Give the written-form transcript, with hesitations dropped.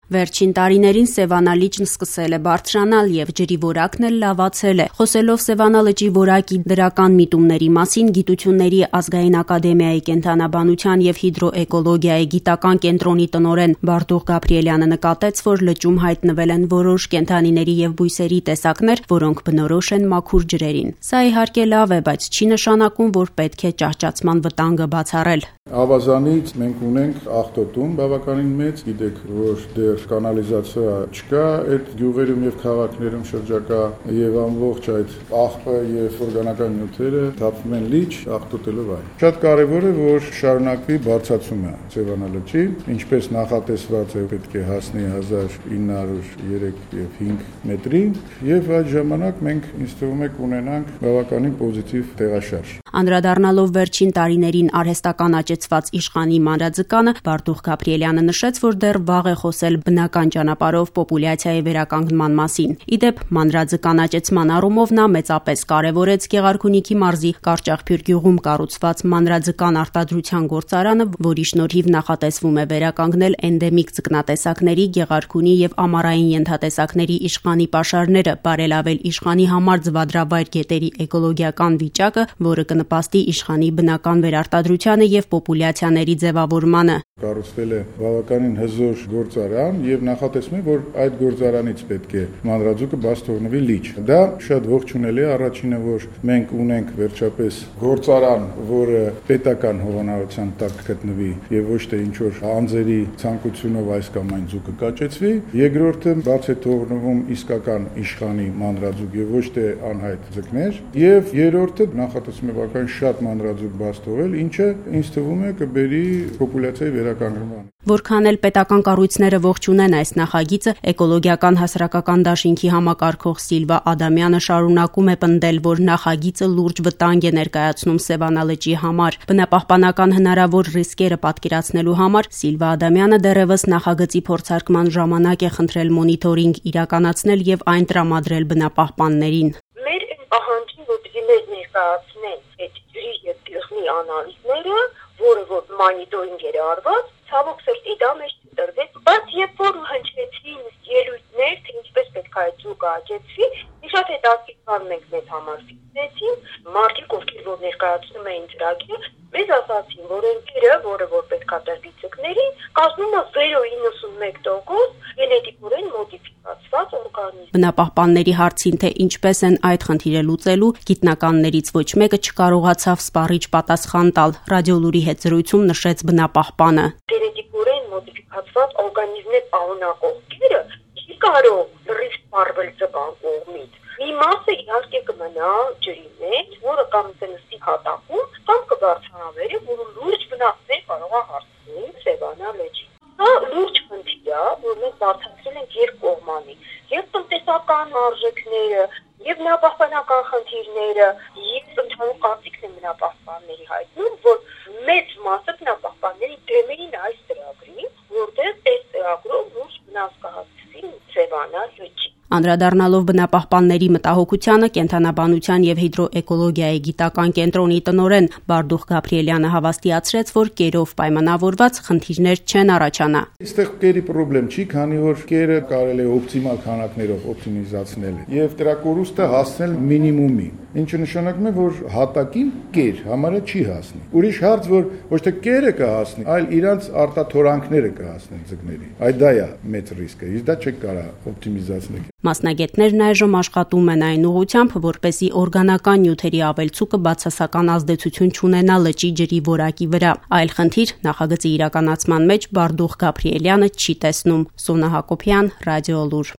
Վերջին տարիներին Սևանա լիճն սկսել է բարձրանալ եւ ջրի որակն էլ լավացել է։ Խոսելով Սևանա լճի որակի դրական միտումների մասին, Գիտությունների ազգային ակադեմիայի կենդանաբանության եւ հիդրոէկոլոգիայի գիտական կենտրոնի տնօրեն Բարդուղ Գաբրիելյանը նկատեց, որ լճում հայտնվել են որոշ կենդանիների եւ բույսերի տեսակներ, որոնք բնորոշ են մաքուր ջրերին։ Սա իհարկե լավ է, բայց չի նշանակում, որ պետք է ճահճացման վտանգը բացառել։ Ավազանից մենք ունենք աղտոտում բավականին մեծ, գիտեք, որ դեռ կանալիզացիա չկա այդ գյուղերում եւ քաղաքներում շրջակա եւ ամբողջ այդ աղբը եւ օրգանական նյութերը թափվում են լիճ աղտոտելով այն։ Շատ կարեւոր է, որ շարունակվի բարձրացումը Սևանա լճի, ինչպես նախատեսված է պետք է հասնի 1903 եւ 5 մետրի եւ այդ ժամանակ մենք ինձ թվում է կունենանք բավականին պոզիտիվ տեղաշարժ։ Անդրադառնալով վերջին տարիներին արհեստական աճեցված իշխանի մանրաձկանը, Բարդուղ Գաբրիելյանը նշեց, որ դեռ վաղ է խոսել բնական ճանապարհով պոպուլյացիայի վերականգնման մասին։ Իդեպ, մանրաձկան աճեցման առումով նա մեծապես կարևորեց Գեղարքունիքի մարզի Կարճախփյուր գյուղում կառուցված մանրաձկան արտադրության գործարանը, որի շնորհիվ նախատեսվում է վերականգնել էնդեմիկ ձկնատեսակների, գեղարքունի եւ ամառային ենթատեսակների իշխանի պաշարները, բարելավել իշխանի համար ձվադրավայր գետերի էկոլոգիական վիճակը, որը կնպաստի իշխանի բնական վերարտադրությանը եւ պոպուլյացիաների ձևավորմանը։ Կառուցվել է բավականին հզոր գործարան եւ նախատեսվում է, որ այդ գործարանից պետք է մանրաձուկը բաց թողնվի լիճ։ Դա շատ ողջունելի է, առաջինը, որ մենք ունենք վերջապես գործարան, որը պետական հովանավորության տակ գտնվի եւ ոչ թե ինչ որ անձերի ցանկությունով այս կամ այն ձուկը կաճեցվի։ Երկրորդը, բաց է թողնվում իսկական իշխանի մանրաձուկ եւ ոչ թե անհայտ ձկներ։ Եվ երրորդը, նախատեսվում է բավական շատ մանրաձուկ բաց թողել, ինչը ինձ թվում է կբերի պոպուլյացիայի վերականգնման։ Որքան էլ պետական կառույցները ողջունեն այս նախագիծը, էկոլոգիական հասարակական դաշինքի համակարգող Սիլվա Ադամյանը շարունակում է պնդել, որ նախագիծը լուրջ վտանգ է ներկայացնում Սևանա լճի համար։ Բնապահպանական հնարավոր ռիսկերը պատկերացնելու համար Սիլվա Ադամյանը դեռևս նախագծի փորձարկման ժամանակ է խնդրել մոնիթորինգ իրականացնել եւ այն տրամադրել բնապահպաններին։ Մեր պահանջին, որ դիմեր ներկայացնեն այդ ջրի եւ գյուղի անալիզները, որը որ մոնիտորինգ էր արված, ցավոք սրտի դա մեզ չտրվեց, բայց երբ որ հնչեցին ելույթներ, թե ինչպես պետք է այդ ձուկը աճեցվի, շատ հետաքրքիր մենք մեզ համար ֆիքսեցին, մարդիկ ովքեր որ ներկայացնում էին ծրագիրը, մեզ ասացին, որ ընկերը, որը որ պետք է տրվի ձկներին, կազմում է 0.91% գենետիկորեն մոդիֆիկացված օրգանիզմ։ Բնապահպանների հարցին, թե ինչպես են այդ խնդիրը լուծելու, գիտնականներից ոչ մեկը չկարողացավ սպառիչ պատասխան տալ։ Ռադիոլուրի հետ զրույցում նշեց բնապահպանը։ Գենետիկորեն մոդիֆիկացված օրգանիզմներ պարունակող գերը չի կարող լրիվ սպառվել ձկան կողմից։ Մի մասը իհարկե կմնա ջրի մեջ, որը կամ կնստի հատակում, կամ կբարձրանա վերև, որը լուրջ վնասներ կարող է հասցնել Սևանա լճին։ Դա լուրջ խնդիր է, որ մենք բարձրացրել ենք երկկողմանի, եւ տնտեսական արժեքները, եւ բնապահպանական խնդիրները, եւ ընդհանուր կարծիքն է բնապահպանների հայտնում, որ մեծ մասը բնապահպանների դեմ էին այս ծրագրին, որտեղ այս ծրագրով լուրջ վնաս կհասցվի Սևանա լճին։ Անդրադառնալով բնապահպանների մտահոգությանը, կենդանաբանության եւ հիդրոէկոլոգիայի գիտական կենտրոնի տնօրեն Բարդուղ Գաբրիելյանը հավաստիացրեց, որ կերով պայմանավորված խնդիրներ չեն առաջանա։ Այստեղ կերի խնդրեմ չի, քանի որ կերը կարելի է օպտիմալ քանակներով օպտիմիզացնել եւ դրա կորուստը հասնել մինիմումի, ինչը նշանակում է, որ հատակին կեր համարը չի հասնի։ Ուրիշ հարց, որ ոչ թե կերը կհասնի, այլ իրանց արտաթորանքները կհասնեն ձկների։ Այդ դա է մեծ ռիսկը, իսկ դա չեք կարող օպտիմիզացնել։ Մասնագետներն այժմ աշխատում են այն ուղղությամբ, որպեսզի օրգանական նյութերի ավելցուկը բացասական ազդեցություն չունենա լճի ջրի որակի վրա։ Այլ խնդիր նախագծի իրականացման մեջ Բարդուղ Գաբրիելյանը չի տեսնում։ Սոնա Հակոբյան, Ռադիոլուր։